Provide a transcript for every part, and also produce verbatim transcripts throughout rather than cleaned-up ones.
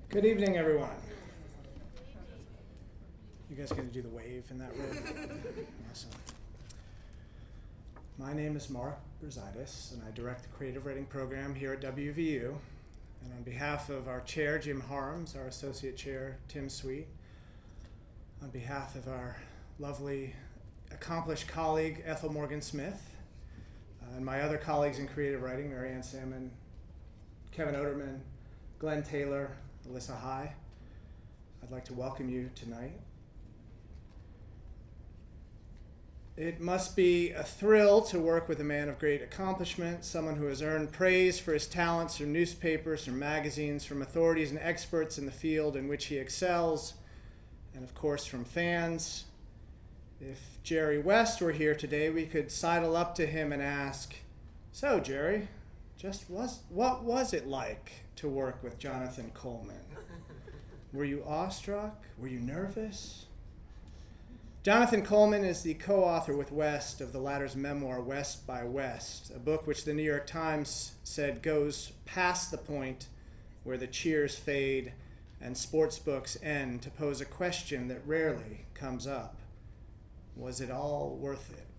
Good evening, everyone. You guys going to do the wave in that room? Awesome. My name is Mark Berzaitis, and I direct the creative writing program here at W V U. And on behalf of our chair, Jim Harms, our associate chair, Tim Sweet, on behalf of our lovely, accomplished colleague, Ethel Morgan Smith, uh, and my other colleagues in creative writing, Mary Ann Salmon, Kevin Oderman, Glenn Taylor, Alyssa High, I'd like to welcome you tonight. It must be a thrill to work with a man of great accomplishment, someone who has earned praise for his talents from newspapers, from magazines, from authorities and experts in the field in which he excels, and of course from fans. If Jerry West were here today, we could sidle up to him and ask, "So, Jerry, just was what was it like to work with Jonathan Coleman? Were you awestruck? Were you nervous?" Jonathan Coleman is the co-author with West of the latter's memoir, West by West, a book which the New York Times said goes past the point where the cheers fade and sports books end to pose a question that rarely comes up. Was it all worth it?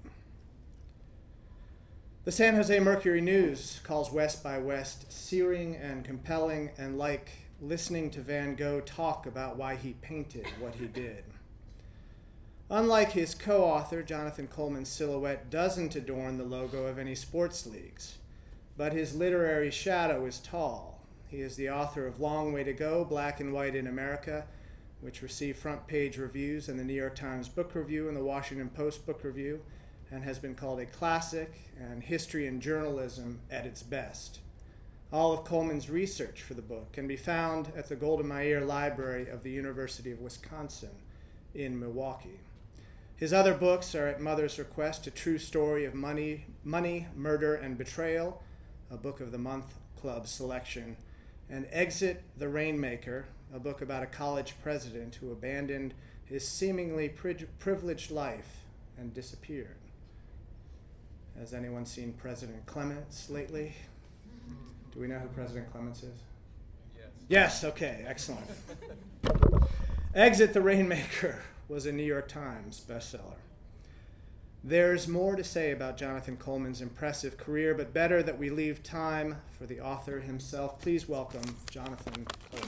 The San Jose Mercury News calls West by West searing and compelling and like listening to Van Gogh talk about why he painted what he did. Unlike his co-author, Jonathan Coleman's silhouette doesn't adorn the logo of any sports leagues, but his literary shadow is tall. He is the author of Long Way to Go, Black and White in America, which received front-page reviews in the New York Times Book Review and the Washington Post Book Review, and has been called a classic and history and journalism at its best. All of Coleman's research for the book can be found at the Golda Meir Library of the University of Wisconsin in Milwaukee. His other books are At Mother's Request, A True Story of Money, Money, Murder, and Betrayal, a Book of the Month Club selection, and Exit the Rainmaker, a book about a college president who abandoned his seemingly pri- privileged life and disappeared. Has anyone seen President Clements lately? Do we know who President Clements is? Yes. Yes, okay, excellent. Exit the Rainmaker was a New York Times bestseller. There's more to say about Jonathan Coleman's impressive career, but better that we leave time for the author himself. Please welcome Jonathan Coleman.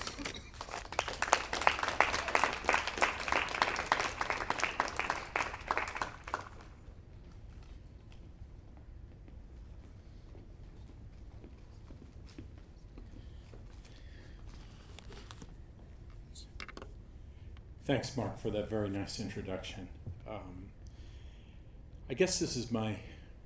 Thanks, Mark, for that very nice introduction. Um, I guess this is my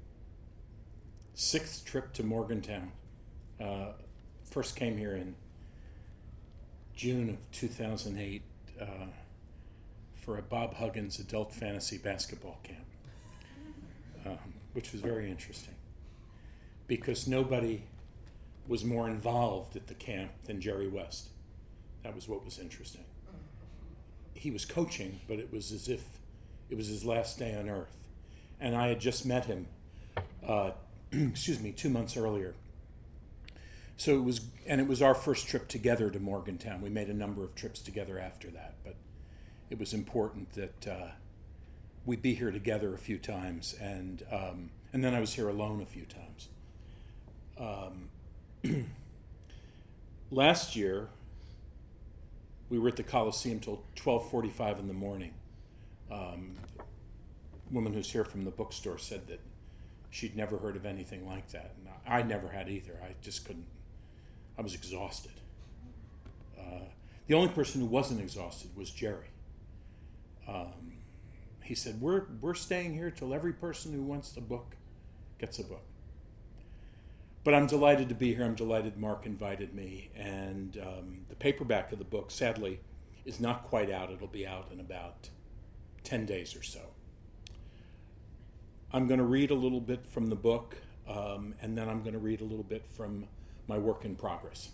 sixth trip to Morgantown. Uh, first came here in June of two thousand eight uh, for a Bob Huggins adult fantasy basketball camp, um, which was very interesting because nobody was more involved at the camp than Jerry West. That was what was interesting. He was coaching, but it was as if it was his last day on earth. And I had just met him, uh, excuse me, two months earlier. So it was, and it was our first trip together to Morgantown. We made a number of trips together after that, but it was important that uh, we be here together a few times. And um, and then I was here alone a few times. Um, last year, we were at the Coliseum till twelve forty-five in the morning. Um, a woman who's here from the bookstore said that she'd never heard of anything like that. And I never had either. I just couldn't. I was exhausted. Uh, the only person who wasn't exhausted was Jerry. Um, he said, we're, we're staying here till every person who wants a book gets a book. But I'm delighted to be here. I'm delighted Mark invited me. And um, the paperback of the book, sadly, is not quite out. It'll be out in about ten days or so. I'm going to read a little bit from the book, um, and then I'm going to read a little bit from my work in progress.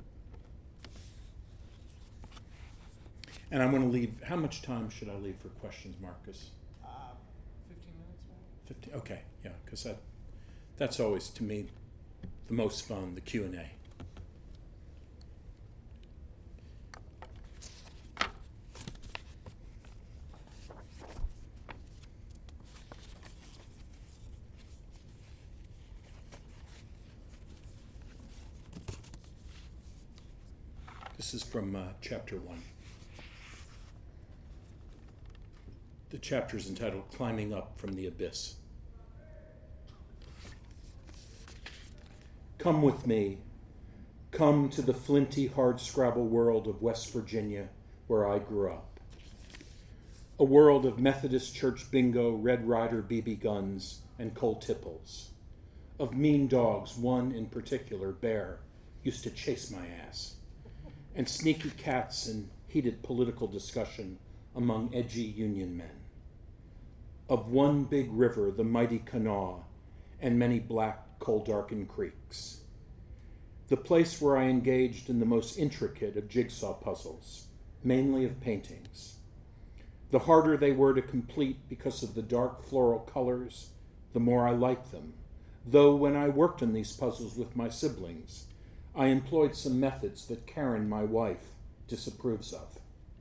And I'm going to leave, how much time should I leave for questions, Marcus? Uh, fifteen minutes, maybe? fifteen, okay, yeah, because that, that's always, to me, the most fun, the Q and A. This is from uh, chapter one. The chapter is entitled Climbing Up from the Abyss. Come with me. Come to the flinty, hard-scrabble world of West Virginia, where I grew up. A world of Methodist Church bingo, Red Ryder B B guns, and Colt Tipples. Of mean dogs, one in particular, Bear, used to chase my ass. And sneaky cats and heated political discussion among edgy Union men. Of one big river, the mighty Kanawha, and many black, coal-darkened creeks. The place where I engaged in the most intricate of jigsaw puzzles, mainly of paintings. The harder they were to complete because of the dark floral colors, the more I liked them, though when I worked on these puzzles with my siblings, I employed some methods that Karen, my wife, disapproves of.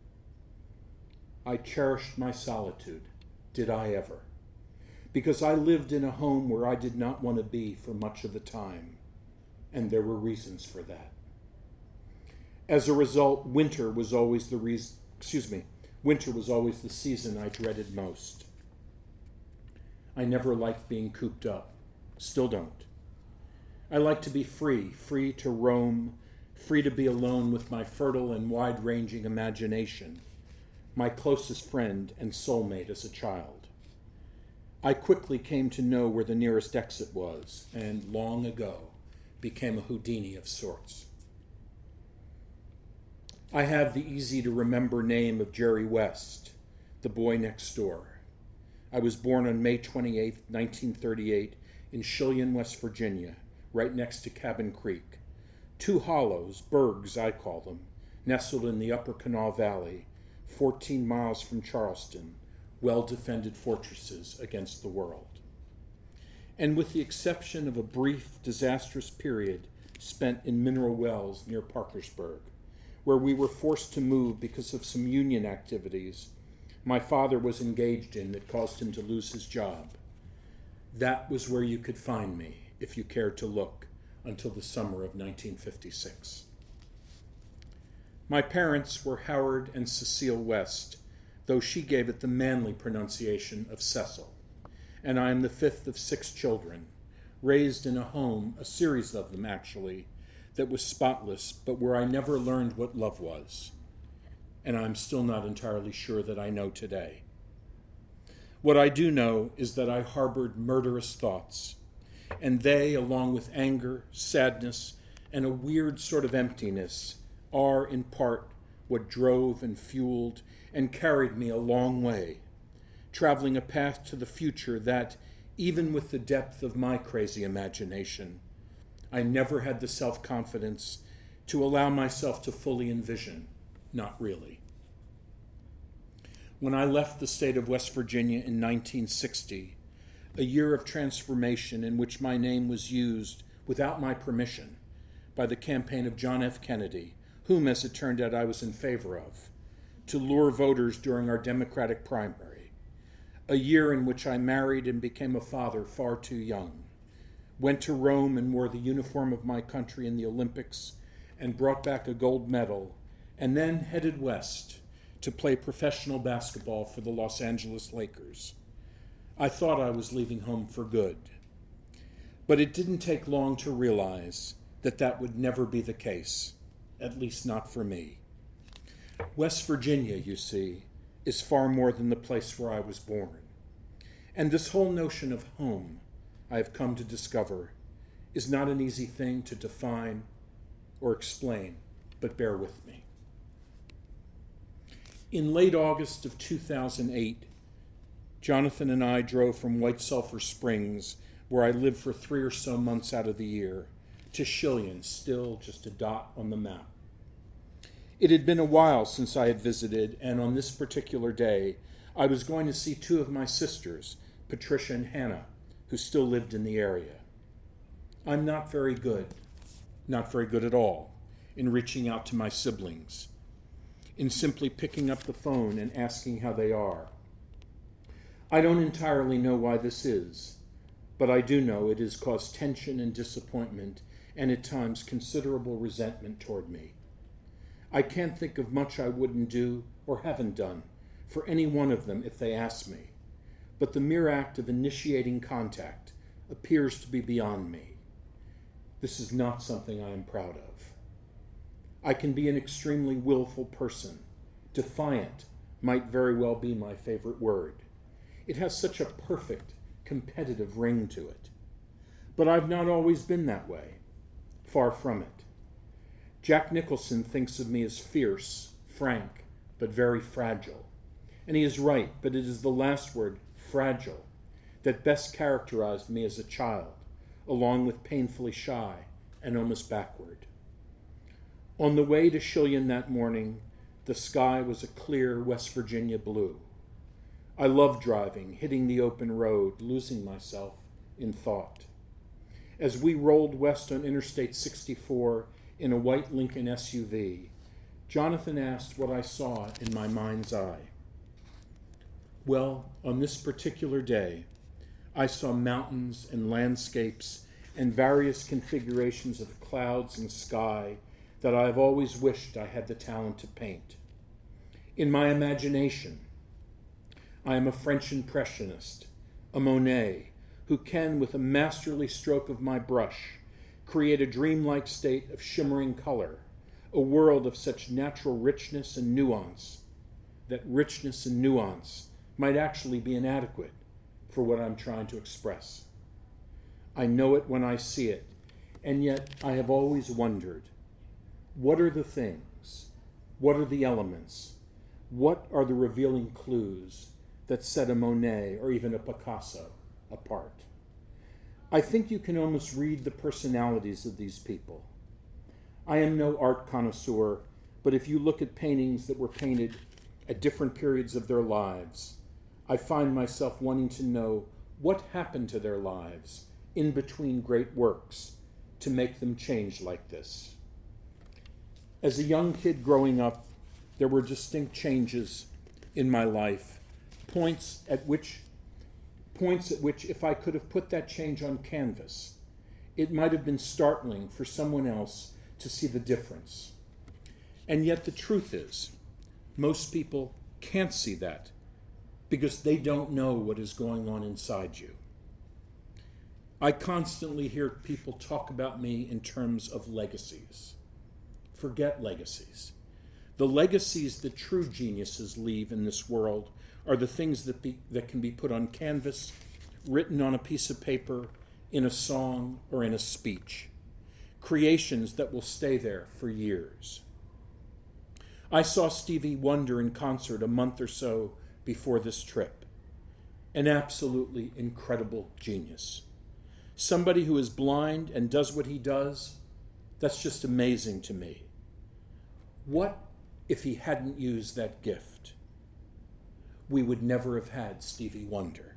I cherished my solitude, did I ever, because I lived in a home where I did not want to be for much of the time, and there were reasons for that. As a result, winter was always the reason, excuse me, winter was always the season I dreaded most. I never liked being cooped up, still don't. I like to be free, free to roam, free to be alone with my fertile and wide-ranging imagination, my closest friend and soulmate as a child. I quickly came to know where the nearest exit was, and long ago became a Houdini of sorts. I have the easy-to-remember name of Jerry West, the boy next door. I was born on May twenty-eighth, nineteen thirty-eight, in Shillian, West Virginia, right next to Cabin Creek. Two hollows, bergs I call them, nestled in the upper Kanawha Valley, fourteen miles from Charleston, well-defended fortresses against the world. And with the exception of a brief, disastrous period spent in mineral wells near Parkersburg, where we were forced to move because of some union activities my father was engaged in that caused him to lose his job, that was where you could find me, if you cared to look, until the summer of nineteen fifty-six. My parents were Howard and Cecile West, though she gave it the manly pronunciation of Cecil, and I am the fifth of six children, raised in a home, a series of them actually, that was spotless, but where I never learned what love was, and I'm still not entirely sure that I know today. What I do know is that I harbored murderous thoughts, and they, along with anger, sadness, and a weird sort of emptiness, are, in part, what drove and fueled and carried me a long way, traveling a path to the future that, even with the depth of my crazy imagination, I never had the self-confidence to allow myself to fully envision, not really. When I left the state of West Virginia in nineteen sixty, a year of transformation in which my name was used, without my permission, by the campaign of John F. Kennedy, whom, as it turned out, I was in favor of, to lure voters during our Democratic primary. A year in which I married and became a father far too young, went to Rome and wore the uniform of my country in the Olympics and brought back a gold medal, and then headed west to play professional basketball for the Los Angeles Lakers. I thought I was leaving home for good, but it didn't take long to realize that that would never be the case, at least not for me. West Virginia, you see, is far more than the place where I was born. And this whole notion of home, I have come to discover, is not an easy thing to define or explain, but bear with me. In late August of two thousand eight, Jonathan and I drove from White Sulphur Springs, where I lived for three or so months out of the year, to Shillian, still just a dot on the map. It had been a while since I had visited, and on this particular day, I was going to see two of my sisters, Patricia and Hannah, who still lived in the area. I'm not very good, not very good at all, in reaching out to my siblings, in simply picking up the phone and asking how they are. I don't entirely know why this is, but I do know it has caused tension and disappointment and at times considerable resentment toward me. I can't think of much I wouldn't do or haven't done for any one of them if they asked me, but the mere act of initiating contact appears to be beyond me. This is not something I am proud of. I can be an extremely willful person. Defiant might very well be my favorite word. It has such a perfect, competitive ring to it. But I've not always been that way. Far from it. Jack Nicholson thinks of me as fierce, frank, but very fragile. And he is right, but it is the last word, fragile, that best characterized me as a child, along with painfully shy and almost backward. On the way to Shillian that morning, the sky was a clear West Virginia blue. I loved driving, hitting the open road, losing myself in thought. As we rolled west on Interstate sixty-four in a white Lincoln S U V, Jonathan asked what I saw in my mind's eye. Well, on this particular day, I saw mountains and landscapes and various configurations of clouds and sky that I have always wished I had the talent to paint. In my imagination, I am a French impressionist, a Monet, who can, with a masterly stroke of my brush, create a dreamlike state of shimmering color, a world of such natural richness and nuance, that richness and nuance might actually be inadequate for what I'm trying to express. I know it when I see it, and yet I have always wondered, what are the things, what are the elements, what are the revealing clues that set a Monet or even a Picasso apart? I think you can almost read the personalities of these people. I am no art connoisseur, but if you look at paintings that were painted at different periods of their lives, I find myself wanting to know what happened to their lives in between great works to make them change like this. As a young kid growing up, there were distinct changes in my life, points at which points at which if I could have put that change on canvas, it might have been startling for someone else to see the difference. And yet the truth is, most people can't see that because they don't know what is going on inside you. I constantly hear people talk about me in terms of legacies. Forget legacies. The legacies that true geniuses leave in this world are the things that be, that can be put on canvas, written on a piece of paper, in a song, or in a speech. Creations that will stay there for years. I saw Stevie Wonder in concert a month or so before this trip. An absolutely incredible genius. Somebody who is blind and does what he does, that's just amazing to me. What if he hadn't used that gift? We would never have had Stevie Wonder.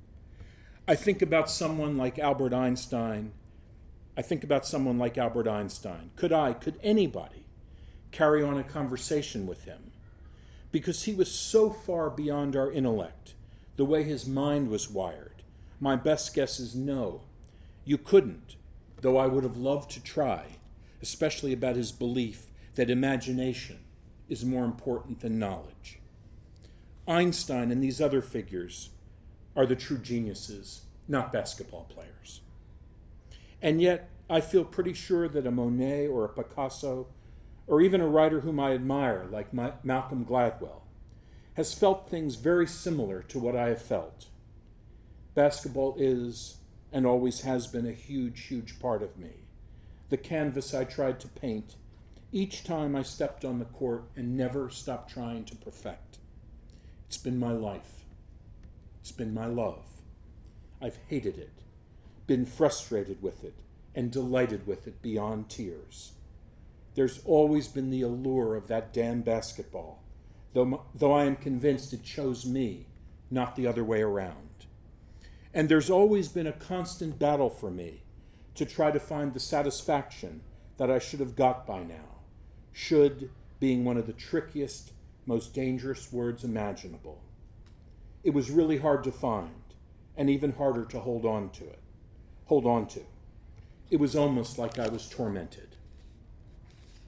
I think about someone like Albert Einstein. I think about someone like Albert Einstein. Could I, could anybody carry on a conversation with him? Because he was so far beyond our intellect, the way his mind was wired. My best guess is no. You couldn't, though I would have loved to try, especially about his belief that imagination is more important than knowledge. Einstein and these other figures are the true geniuses, not basketball players. And yet, I feel pretty sure that a Monet or a Picasso, or even a writer whom I admire, like my, Malcolm Gladwell, has felt things very similar to what I have felt. Basketball is, and always has been, a huge, huge part of me. The canvas I tried to paint each time I stepped on the court and never stopped trying to perfect. It's been my life. It's been my love. I've hated it, been frustrated with it, and delighted with it beyond tears. There's always been the allure of that damn basketball, though, though I am convinced it chose me, not the other way around. And there's always been a constant battle for me to try to find the satisfaction that I should have got by now. Should being one of the trickiest, most dangerous words imaginable. It was really hard to find, and even harder to hold on to it. Hold on to. It was almost like I was tormented.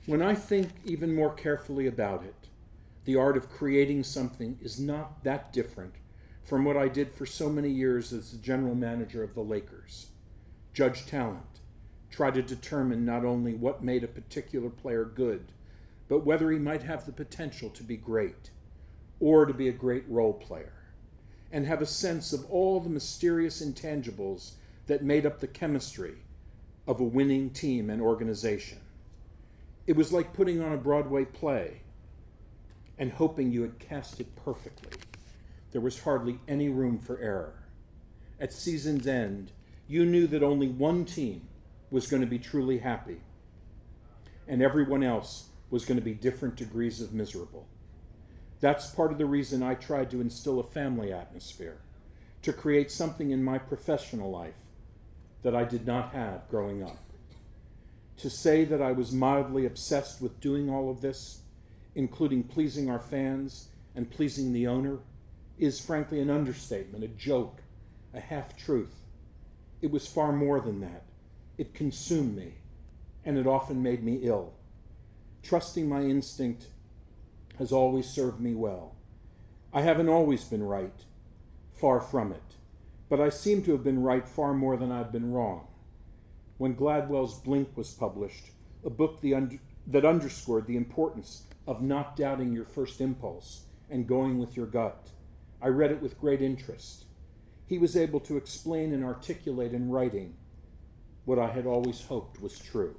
When I think even more carefully about it, the art of creating something is not that different from what I did for so many years as the general manager of the Lakers. Judge talent, try to determine not only what made a particular player good, but whether he might have the potential to be great, or to be a great role player, and have a sense of all the mysterious intangibles that made up the chemistry of a winning team and organization. It was like putting on a Broadway play and hoping you had cast it perfectly. There was hardly any room for error. At season's end, you knew that only one team was going to be truly happy, and everyone else was going to be different degrees of miserable. That's part of the reason I tried to instill a family atmosphere, to create something in my professional life that I did not have growing up. To say that I was mildly obsessed with doing all of this, including pleasing our fans and pleasing the owner, is frankly an understatement, a joke, a half-truth. It was far more than that. It consumed me, and it often made me ill. Trusting my instinct has always served me well. I haven't always been right, far from it, but I seem to have been right far more than I've been wrong. When Gladwell's Blink was published, a book the under, that underscored the importance of not doubting your first impulse and going with your gut, I read it with great interest. He was able to explain and articulate in writing what I had always hoped was true.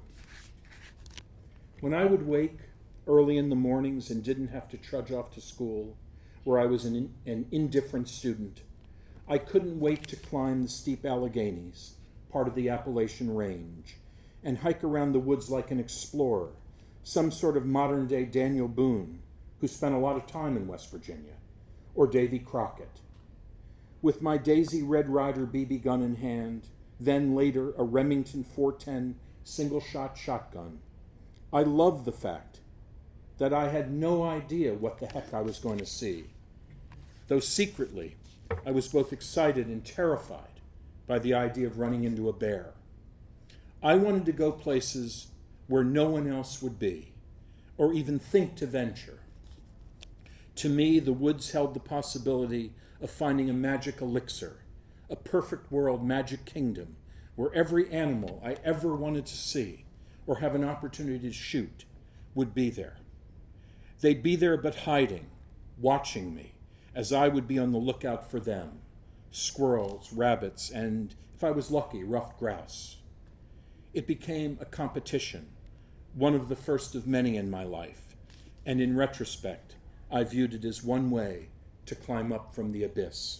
When I would wake early in the mornings and didn't have to trudge off to school, where I was an, an indifferent student, I couldn't wait to climb the steep Alleghenies, part of the Appalachian Range, and hike around the woods like an explorer, some sort of modern-day Daniel Boone, who spent a lot of time in West Virginia, or Davy Crockett. With my Daisy Red Ryder B B gun in hand, then later a Remington four ten single-shot shotgun, I loved the fact that I had no idea what the heck I was going to see, though secretly I was both excited and terrified by the idea of running into a bear. I wanted to go places where no one else would be, or even think to venture. To me, the woods held the possibility of finding a magic elixir, a perfect world magic kingdom, where every animal I ever wanted to see or have an opportunity to shoot would be there. They'd be there but hiding, watching me, as I would be on the lookout for them, squirrels, rabbits, and, if I was lucky, ruffed grouse. It became a competition, one of the first of many in my life, and in retrospect, I viewed it as one way to climb up from the abyss.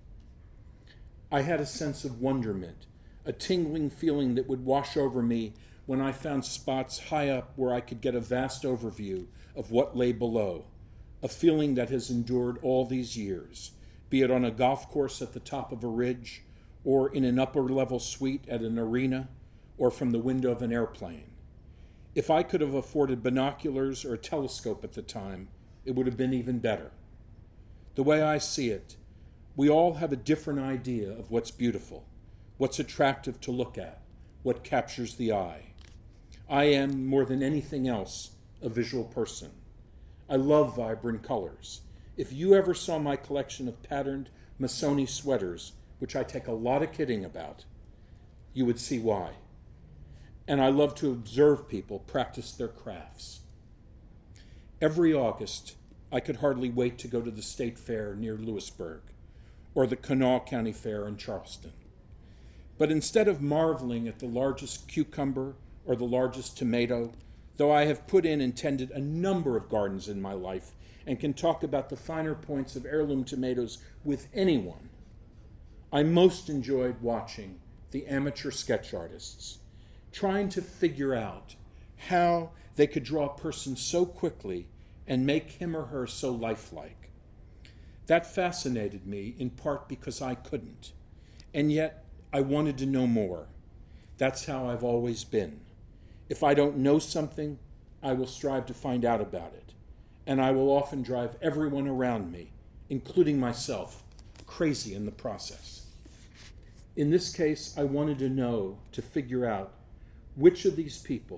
I had a sense of wonderment, a tingling feeling that would wash over me when I found spots high up where I could get a vast overview of what lay below, a feeling that has endured all these years, be it on a golf course at the top of a ridge, or in an upper-level suite at an arena, or from the window of an airplane. If I could have afforded binoculars or a telescope at the time, it would have been even better. The way I see it, we all have a different idea of what's beautiful, what's attractive to look at, what captures the eye. I am, more than anything else, a visual person. I love vibrant colors. If you ever saw my collection of patterned Missoni sweaters, which I take a lot of kidding about, you would see why. And I love to observe people practice their crafts. Every August, I could hardly wait to go to the State Fair near Lewisburg, or the Kanawha County Fair in Charleston. But instead of marveling at the largest cucumber or the largest tomato, though I have put in and tended a number of gardens in my life and can talk about the finer points of heirloom tomatoes with anyone, I most enjoyed watching the amateur sketch artists, trying to figure out how they could draw a person so quickly and make him or her so lifelike. That fascinated me in part because I couldn't, and yet I wanted to know more. That's how I've always been. If I don't know something, I will strive to find out about it, and I will often drive everyone around me, including myself, crazy in the process. In this case, I wanted to know, to figure out which of these people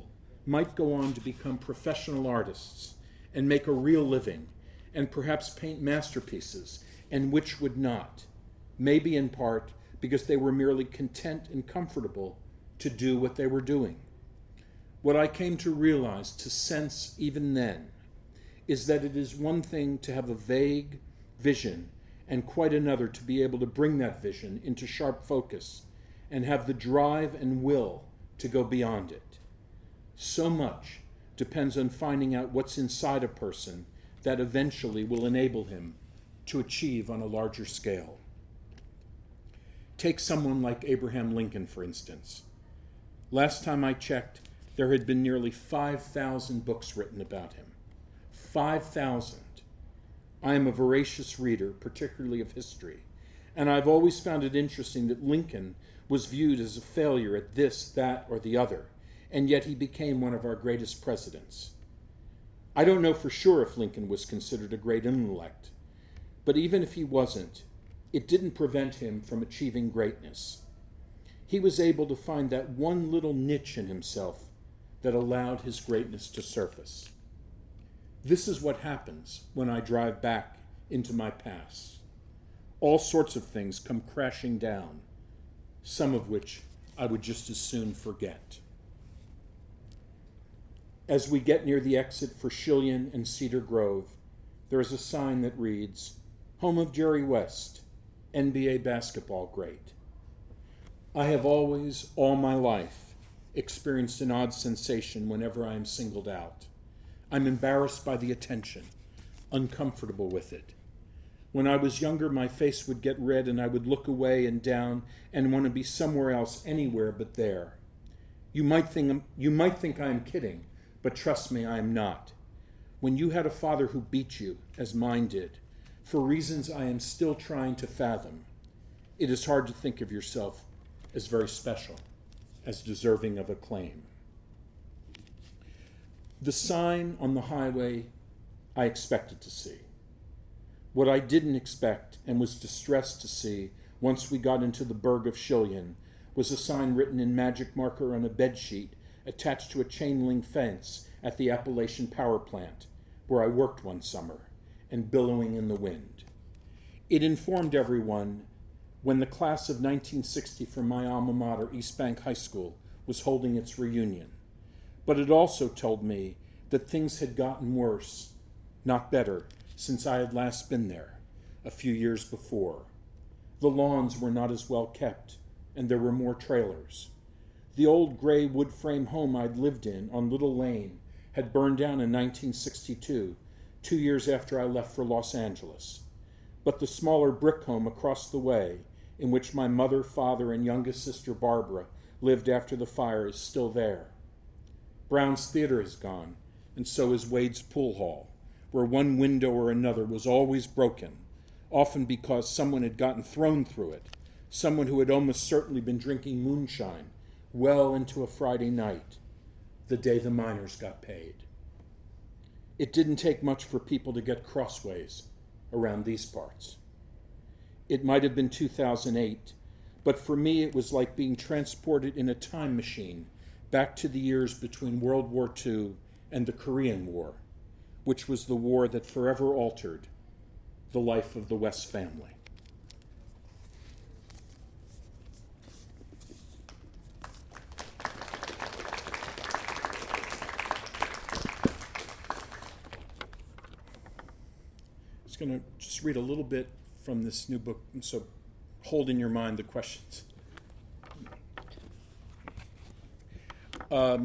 might go on to become professional artists and make a real living and perhaps paint masterpieces, and which would not, maybe in part because they were merely content and comfortable to do what they were doing. What I came to realize, to sense even then, is that it is one thing to have a vague vision and quite another to be able to bring that vision into sharp focus and have the drive and will to go beyond it. So much depends on finding out what's inside a person that eventually will enable him to achieve on a larger scale. Take someone like Abraham Lincoln, for instance. Last time I checked, there had been nearly five thousand books written about him. five thousand. I am a voracious reader, particularly of history, and I've always found it interesting that Lincoln was viewed as a failure at this, that, or the other, and yet he became one of our greatest presidents. I don't know for sure if Lincoln was considered a great intellect, but even if he wasn't, it didn't prevent him from achieving greatness. He was able to find that one little niche in himself that allowed his greatness to surface. This is what happens when I drive back into my past. All sorts of things come crashing down, some of which I would just as soon forget. As we get near the exit for Shillian and Cedar Grove, there is a sign that reads, "Home of Jerry West, N B A basketball great." I have always, all my life, experienced an odd sensation whenever I am singled out. I'm embarrassed by the attention, uncomfortable with it. When I was younger, my face would get red and I would look away and down and want to be somewhere else, anywhere but there. You might think, you might think I am kidding, but trust me, I am not. When you had a father who beat you, as mine did, for reasons I am still trying to fathom, it is hard to think of yourself as very special, as deserving of acclaim. The sign on the highway I expected to see. What I didn't expect and was distressed to see once we got into the burg of Shillian was a sign written in magic marker on a bedsheet attached to a chain link fence at the Appalachian Power Plant, where I worked one summer, and billowing in the wind. It informed everyone when the class of nineteen sixty from my alma mater, East Bank High School, was holding its reunion. But it also told me that things had gotten worse, not better, since I had last been there, a few years before. The lawns were not as well kept, and there were more trailers. The old gray wood frame home I'd lived in on Little Lane had burned down in nineteen sixty-two, two years after I left for Los Angeles. But the smaller brick home across the way, in which my mother, father, and youngest sister Barbara lived after the fire, is still there. Brown's Theater is gone, and so is Wade's Pool Hall, where one window or another was always broken, often because someone had gotten thrown through it, someone who had almost certainly been drinking moonshine well into a Friday night, the day the miners got paid. It didn't take much for people to get crossways around these parts. It might have been two thousand eight, but for me it was like being transported in a time machine back to the years between World War Two and the Korean War, which was the war that forever altered the life of the West family. I was going to just read a little bit from this new book, so hold in your mind the questions. Um,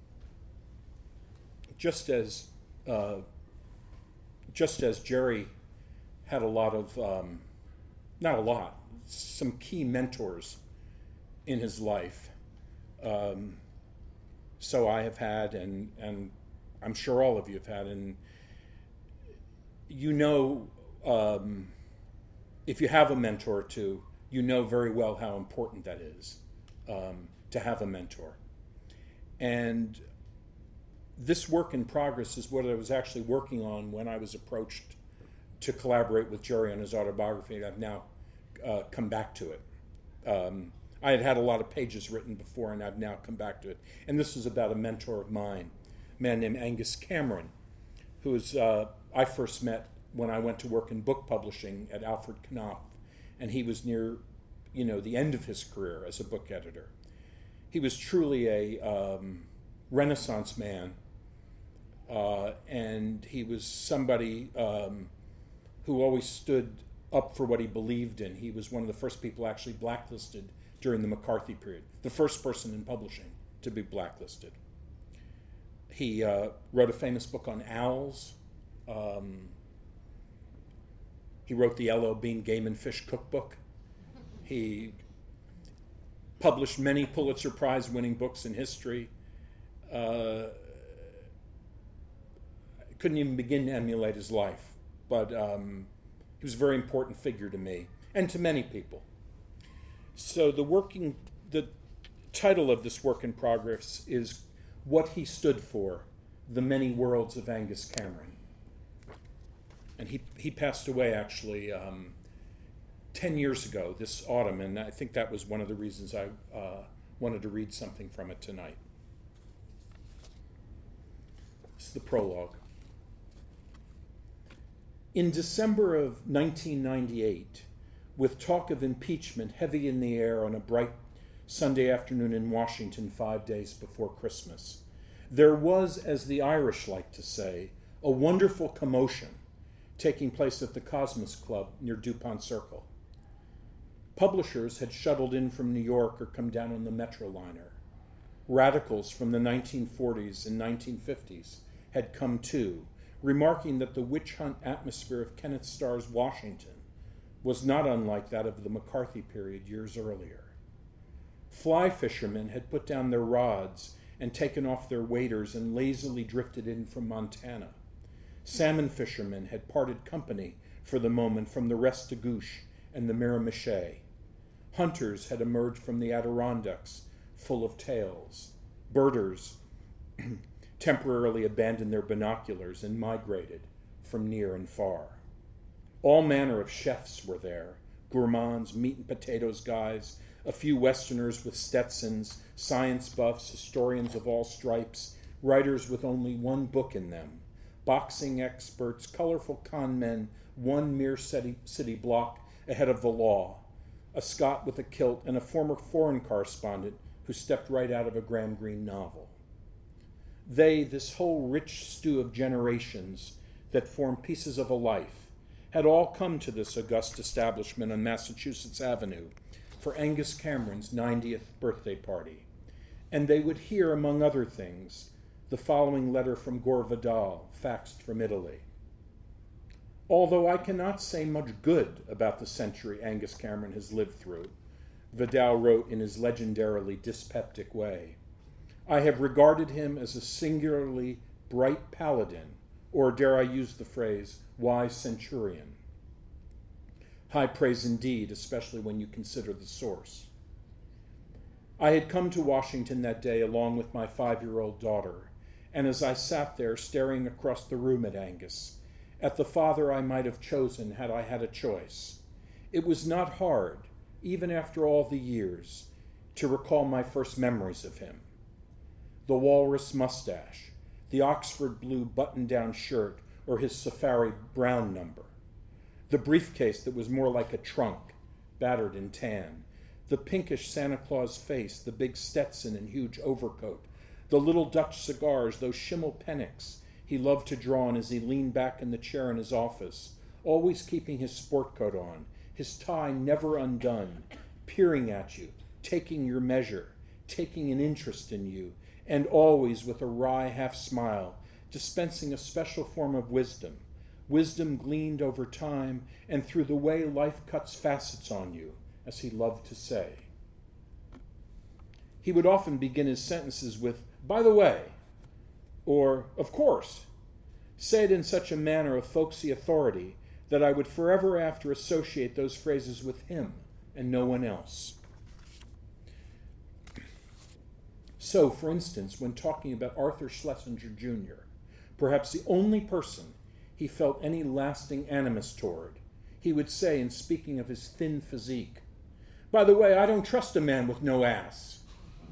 just as uh, just as Jerry had a lot of, um, not a lot, some key mentors in his life, um, so I have had, and and I'm sure all of you have had, and you know, um, if you have a mentor or two, you know very well how important that is, um, to have a mentor. And this work in progress is what I was actually working on when I was approached to collaborate with Jerry on his autobiography, and I've now uh, come back to it. Um, I had had a lot of pages written before, and I've now come back to it. And this was about a mentor of mine, a man named Angus Cameron, who was, uh, I first met when I went to work in book publishing at Alfred Knopf, and he was near, you know, the end of his career as a book editor. He was truly a um, Renaissance man, uh, and he was somebody um, who always stood up for what he believed in. He was one of the first people actually blacklisted during the McCarthy period, the first person in publishing to be blacklisted. He uh, wrote a famous book on owls. Um, he wrote the L L Bean Game and Fish Cookbook. He published many Pulitzer Prize winning books in history. Uh, couldn't even begin to emulate his life, but um, he was a very important figure to me and to many people. So the working, the title of this work in progress is What He Stood For, The Many Worlds of Angus Cameron. And he, he passed away actually um, ten years ago this autumn, and I think that was one of the reasons I uh, wanted to read something from it tonight. This is the prologue. In December of nineteen ninety-eight, with talk of impeachment heavy in the air on a bright Sunday afternoon in Washington five days before Christmas, there was, as the Irish like to say, a wonderful commotion taking place at the Cosmos Club near DuPont Circle. Publishers had shuttled in from New York or come down on the Metroliner. Radicals from the nineteen forties and nineteen fifties had come too, remarking that the witch hunt atmosphere of Kenneth Starr's Washington was not unlike that of the McCarthy period years earlier. Fly fishermen had put down their rods and taken off their waders and lazily drifted in from Montana. Salmon fishermen had parted company for the moment from the Restigouche and the Miramichi. Hunters had emerged from the Adirondacks full of tales. Birders temporarily abandoned their binoculars and migrated from near and far. All manner of chefs were there, gourmands, meat and potatoes guys, a few Westerners with Stetsons, science buffs, historians of all stripes, writers with only one book in them, boxing experts, colorful con men, one mere city, city block ahead of the law, a Scot with a kilt, and a former foreign correspondent who stepped right out of a Graham Greene novel. They, this whole rich stew of generations that form pieces of a life, had all come to this august establishment on Massachusetts Avenue for Angus Cameron's ninetieth birthday party. And they would hear, among other things, the following letter from Gore Vidal, faxed from Italy. Although I cannot say much good about the century Angus Cameron has lived through, Vidal wrote in his legendarily dyspeptic way, I have regarded him as a singularly bright paladin, or dare I use the phrase, wise centurion. High praise indeed, especially when you consider the source. I had come to Washington that day along with my five-year-old daughter, and as I sat there staring across the room at Angus, at the father I might have chosen had I had a choice, it was not hard, even after all the years, to recall my first memories of him. The walrus mustache, the Oxford blue button-down shirt, or his safari brown number. The briefcase that was more like a trunk, battered and tan. The pinkish Santa Claus face, the big Stetson and huge overcoat. The little Dutch cigars, those Schimmel Pennocks he loved to draw on as he leaned back in the chair in his office, always keeping his sport coat on, his tie never undone, peering at you, taking your measure, taking an interest in you, and always with a wry half-smile, dispensing a special form of wisdom, wisdom gleaned over time and through the way life cuts facets on you, as he loved to say. He would often begin his sentences with, by the way, or of course, say it in such a manner of folksy authority that I would forever after associate those phrases with him and no one else. So, for instance, when talking about Arthur Schlesinger Junior, perhaps the only person he felt any lasting animus toward, he would say, in speaking of his thin physique, By the way, I don't trust a man with no ass.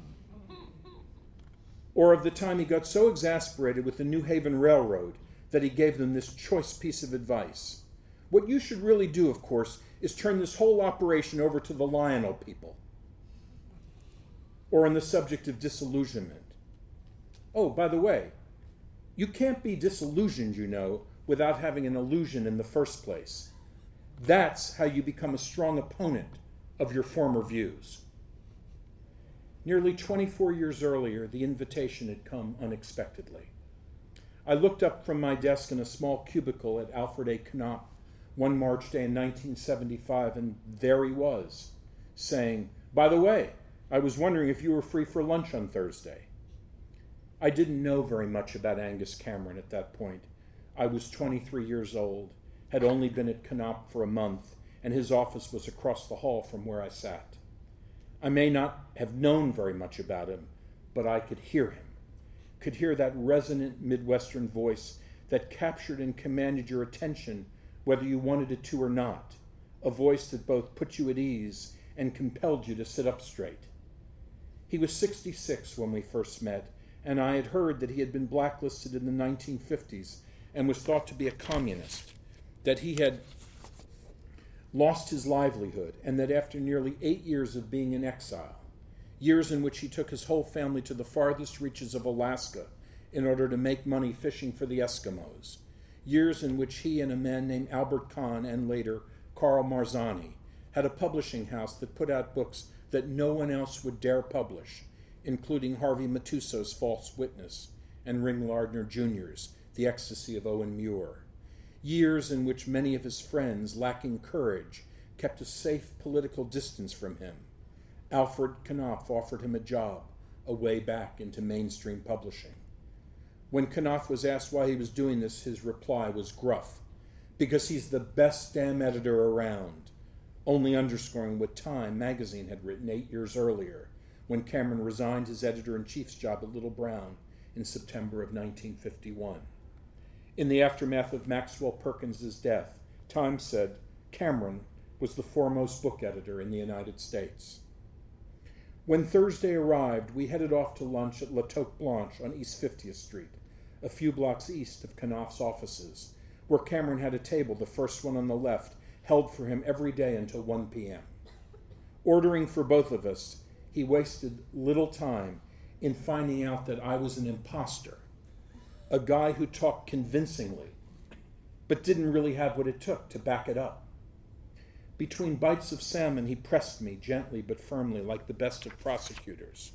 Or of the time he got so exasperated with the New Haven Railroad that he gave them this choice piece of advice. What you should really do, of course, is turn this whole operation over to the Lionel people. Or on the subject of disillusionment. Oh, by the way, you can't be disillusioned, you know, without having an illusion in the first place. That's how you become a strong opponent of your former views. Nearly twenty-four years earlier, the invitation had come unexpectedly. I looked up from my desk in a small cubicle at Alfred A. Knopf one March day in nineteen seventy-five, and there he was, saying, "By the way, I was wondering if you were free for lunch on Thursday." I didn't know very much about Angus Cameron at that point. I was twenty-three years old, had only been at Knopf for a month, and his office was across the hall from where I sat. I may not have known very much about him, but I could hear him, could hear that resonant Midwestern voice that captured and commanded your attention whether you wanted it to or not, a voice that both put you at ease and compelled you to sit up straight. He was sixty-six when we first met, and I had heard that he had been blacklisted in the nineteen fifties and was thought to be a communist, that he had lost his livelihood, and that after nearly eight years of being in exile, years in which he took his whole family to the farthest reaches of Alaska in order to make money fishing for the Eskimos, years in which he and a man named Albert Kahn and later Carl Marzani had a publishing house that put out books that no one else would dare publish, including Harvey Matuso's False Witness and Ring Lardner Junior's The Ecstasy of Owen Muir. Years in which many of his friends, lacking courage, kept a safe political distance from him. Alfred Knopf offered him a job, a way back into mainstream publishing. When Knopf was asked why he was doing this, his reply was gruff, "Because he's the best damn editor around," only underscoring what Time magazine had written eight years earlier, when Cameron resigned his editor-in-chief's job at Little Brown in September of nineteen fifty-one. In the aftermath of Maxwell Perkins's death, Time said Cameron was the foremost book editor in the United States. When Thursday arrived, we headed off to lunch at La Toque Blanche on East fiftieth Street, a few blocks east of Knopf's offices, where Cameron had a table, the first one on the left, held for him every day until one p.m. Ordering for both of us, he wasted little time in finding out that I was an imposter, a guy who talked convincingly, but didn't really have what it took to back it up. Between bites of salmon, he pressed me gently but firmly, like the best of prosecutors.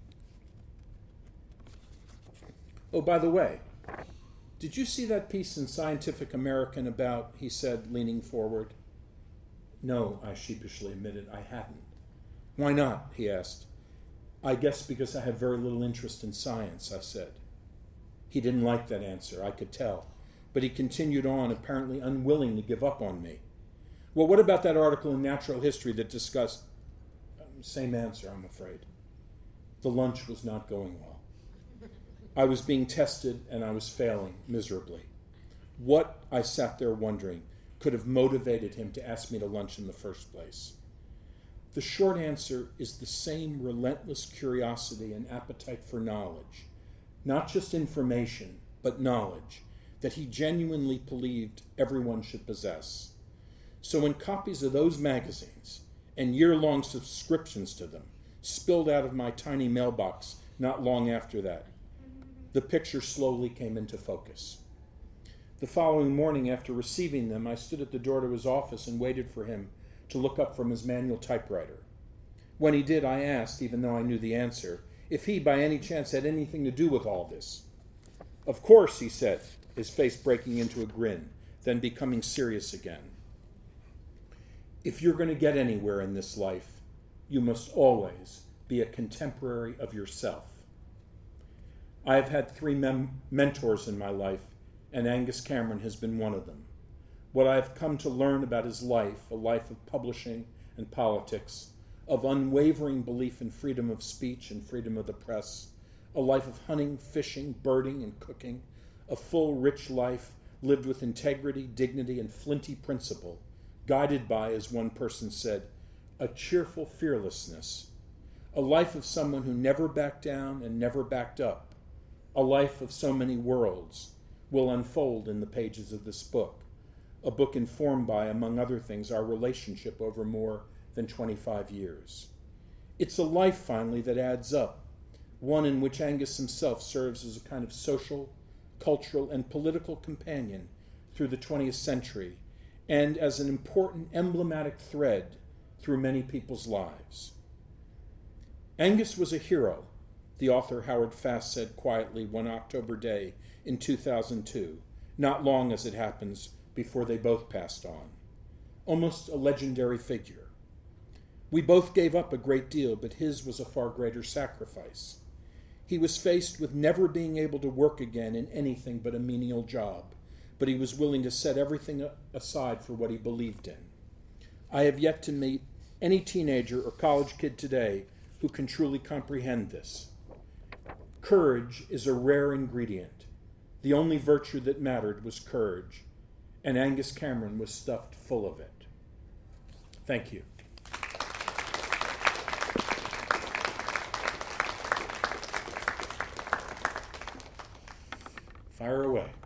"Oh, by the way, did you see that piece in Scientific American about," he said, leaning forward. "No," I sheepishly admitted, "I hadn't." "Why not?" he asked. "I guess because I have very little interest in science," I said. He didn't like that answer, I could tell, but he continued on, apparently unwilling to give up on me. "Well, what about that article in Natural History that discussed..." Same answer, I'm afraid. The lunch was not going well. I was being tested, and I was failing miserably. What, I sat there wondering, could have motivated him to ask me to lunch in the first place? The short answer is the same relentless curiosity and appetite for knowledge, not just information, but knowledge, that he genuinely believed everyone should possess. So when copies of those magazines and year-long subscriptions to them spilled out of my tiny mailbox not long after that, the picture slowly came into focus. The following morning, after receiving them, I stood at the door to his office and waited for him to look up from his manual typewriter. When he did, I asked, even though I knew the answer, if he by any chance had anything to do with all this. "Of course," he said, his face breaking into a grin, then becoming serious again. "If you're going to get anywhere in this life, you must always be a contemporary of yourself." I have had three mem- mentors in my life, and Angus Cameron has been one of them. What I have come to learn about his life, a life of publishing and politics, of unwavering belief in freedom of speech and freedom of the press, a life of hunting, fishing, birding, and cooking, a full, rich life lived with integrity, dignity, and flinty principle, guided by, as one person said, a cheerful fearlessness, a life of someone who never backed down and never backed up, a life of so many worlds will unfold in the pages of this book, a book informed by, among other things, our relationship over more than twenty-five years. It's a life, finally, that adds up, one in which Angus himself serves as a kind of social, cultural, and political companion through the twentieth century, and as an important emblematic thread through many people's lives. Angus was a hero, the author Howard Fast said quietly one October day in two thousand two, not long, as it happens, before they both passed on. Almost a legendary figure. We both gave up a great deal, but his was a far greater sacrifice. He was faced with never being able to work again in anything but a menial job, but he was willing to set everything aside for what he believed in. I have yet to meet any teenager or college kid today who can truly comprehend this. Courage is a rare ingredient. The only virtue that mattered was courage, and Angus Cameron was stuffed full of it. Thank you. Fire away.